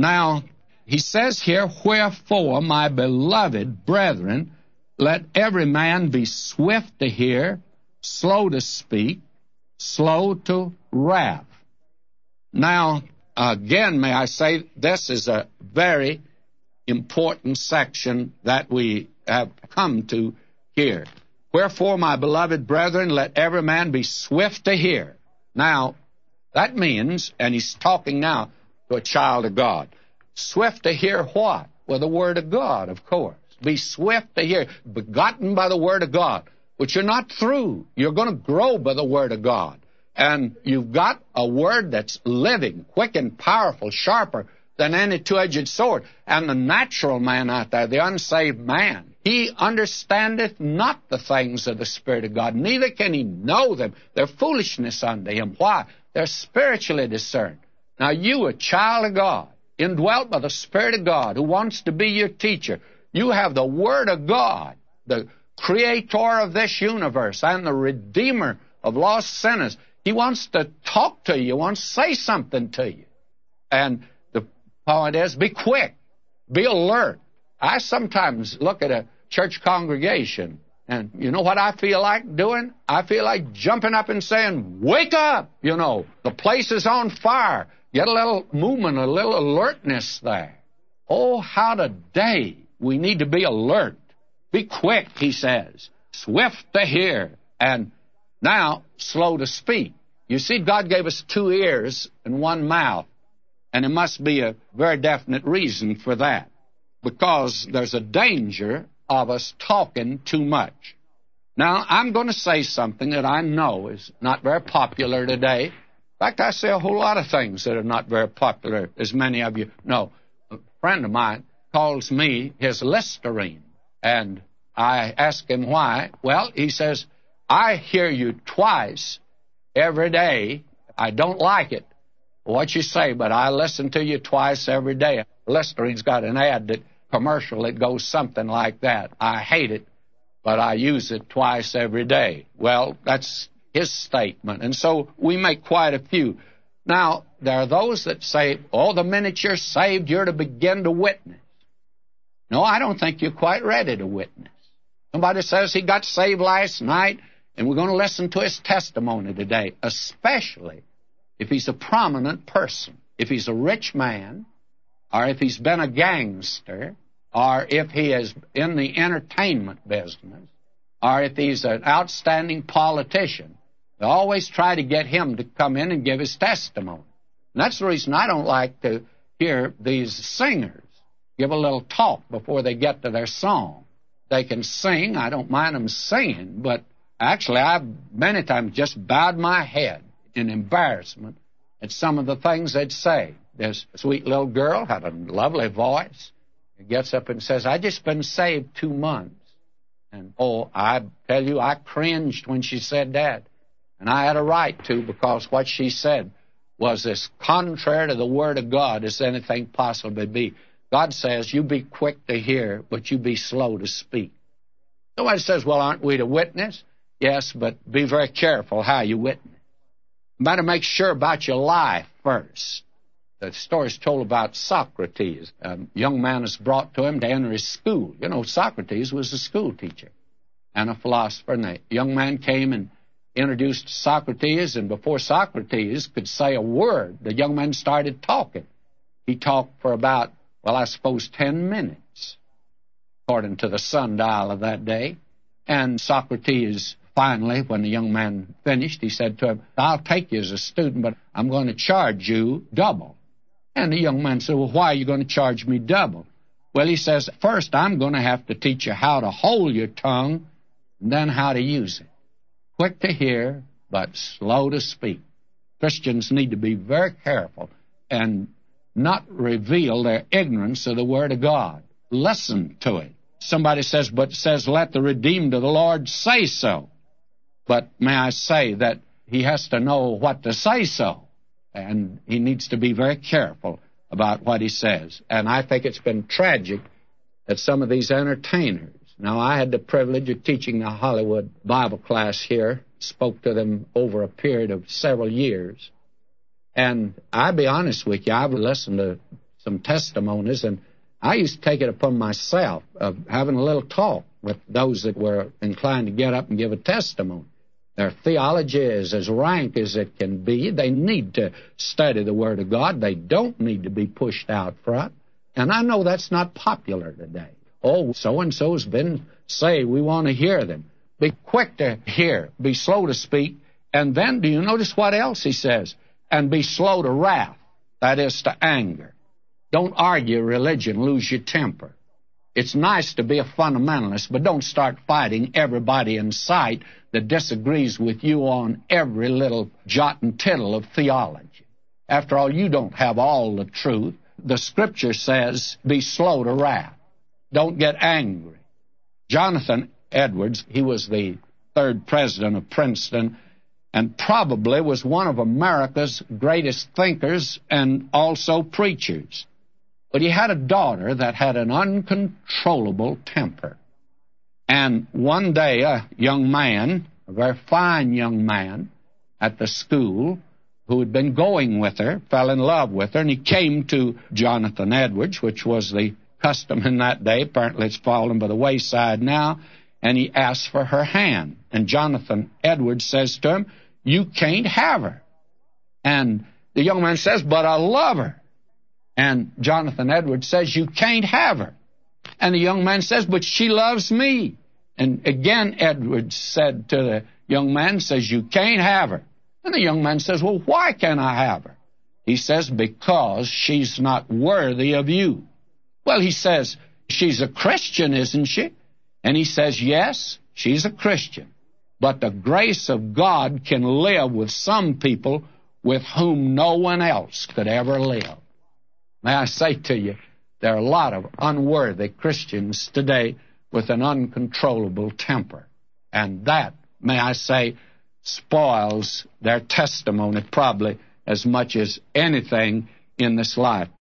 Now, he says here, wherefore, my beloved brethren, let every man be swift to hear, slow to speak, slow to wrath. Now, again, may I say, this is a very important section that we have come to here. Wherefore, my beloved brethren, let every man be swift to hear. Now, that means, and he's talking now to a child of God, swift to hear what? Well, the Word of God, of course. Be swift to hear, begotten by the Word of God, but you're not through. You're going to grow by the Word of God. And you've got a Word that's living, quick and powerful, sharper than any two-edged sword. And the natural man out there, the unsaved man, he understandeth not the things of the Spirit of God, neither can he know them. They're foolishness unto him. Why? They're spiritually discerned. Now, you, a child of God, indwelt by the Spirit of God, who wants to be your teacher, you have the Word of God, the Creator of this universe and the Redeemer of lost sinners. He wants to talk to you. He wants to say something to you. And the point is, be quick. Be alert. I sometimes look at a church congregation, and you know what I feel like doing? I feel like jumping up and saying, wake up! You know, the place is on fire. Get a little movement, a little alertness there. Oh, how today we need to be alert. Be quick, he says. Swift to hear. And now, slow to speak. You see, God gave us 2 ears and 1 mouth. And there must be a very definite reason for that. Because there's a danger of us talking too much. Now, I'm going to say something that I know is not very popular today. In fact, I say a whole lot of things that are not very popular, as many of you know. A friend of mine calls me his Listerine. And I ask him why. Well, he says, I hear you twice every day. I don't like it, what you say, but I listen to you twice every day. Listerine's got an commercial that goes something like that. I hate it, but I use it twice every day. Well, that's his statement. And so we make quite a few. Now, there are those that say, oh, the minute you're saved, you're to begin to witness. No, I don't think you're quite ready to witness. Somebody says he got saved last night, and we're going to listen to his testimony today, especially if he's a prominent person, if he's a rich man, or if he's been a gangster, or if he is in the entertainment business, or if he's an outstanding politician. They always try to get him to come in and give his testimony. And that's the reason I don't like to hear these singers give a little talk before they get to their song. They can sing. I don't mind them singing, but actually I've many times just bowed my head in embarrassment at some of the things they'd say. This sweet little girl had a lovely voice. She gets up and says, I just been saved 2 months. And, oh, I tell you, I cringed when she said that. And I had a right to, because what she said was as contrary to the Word of God as anything possibly be. God says, you be quick to hear, but you be slow to speak. Somebody says, well, aren't we to witness? Yes, but be very careful how you witness. You better make sure about your life first. The story's told about Socrates. A young man is brought to him to enter his school. You know, Socrates was a school teacher and a philosopher. And the young man came and introduced Socrates, and before Socrates could say a word, the young man started talking. He talked for about, well, I suppose 10 minutes, according to the sundial of that day. And Socrates finally, when the young man finished, he said to him, I'll take you as a student, but I'm going to charge you double. And the young man said, well, why are you going to charge me double? Well, he says, first I'm going to have to teach you how to hold your tongue, and then how to use it. Quick to hear, but slow to speak. Christians need to be very careful and not reveal their ignorance of the Word of God. Listen to it. Somebody says, let the redeemed of the Lord say so. But may I say that he has to know what to say so. And he needs to be very careful about what he says. And I think it's been tragic that some of these entertainers, now I had the privilege of teaching the Hollywood Bible class here, spoke to them over a period of several years. And I'll be honest with you, I've listened to some testimonies, and I used to take it upon myself of having a little talk with those that were inclined to get up and give a testimony. Their theology is as rank as it can be. They need to study the Word of God. They don't need to be pushed out front. And I know that's not popular today. Oh, so-and-so's been saved. We want to hear them. Be quick to hear. Be slow to speak. And then, do you notice what else he says? And be slow to wrath. That is, to anger. Don't argue religion. Lose your temper. It's nice to be a fundamentalist, but don't start fighting everybody in sight that disagrees with you on every little jot and tittle of theology. After all, you don't have all the truth. The Scripture says, be slow to wrath. Don't get angry. Jonathan Edwards, he was the third president of Princeton, and probably was one of America's greatest thinkers and also preachers. But he had a daughter that had an uncontrollable temper. And one day, a young man, a very fine young man at the school, who had been going with her, fell in love with her, and he came to Jonathan Edwards, which was the custom in that day. Apparently it's fallen by the wayside now. And he asked for her hand. And Jonathan Edwards says to him, you can't have her. And the young man says, but I love her. And Jonathan Edwards says, you can't have her. And the young man says, but she loves me. And again, Edwards said to the young man, says, you can't have her. And the young man says, well, why can't I have her? He says, because she's not worthy of you. Well, he says, she's a Christian, isn't she? And he says, yes, she's a Christian. But the grace of God can live with some people with whom no one else could ever live. May I say to you, there are a lot of unworthy Christians today with an uncontrollable temper. And that, may I say, spoils their testimony probably as much as anything in this life.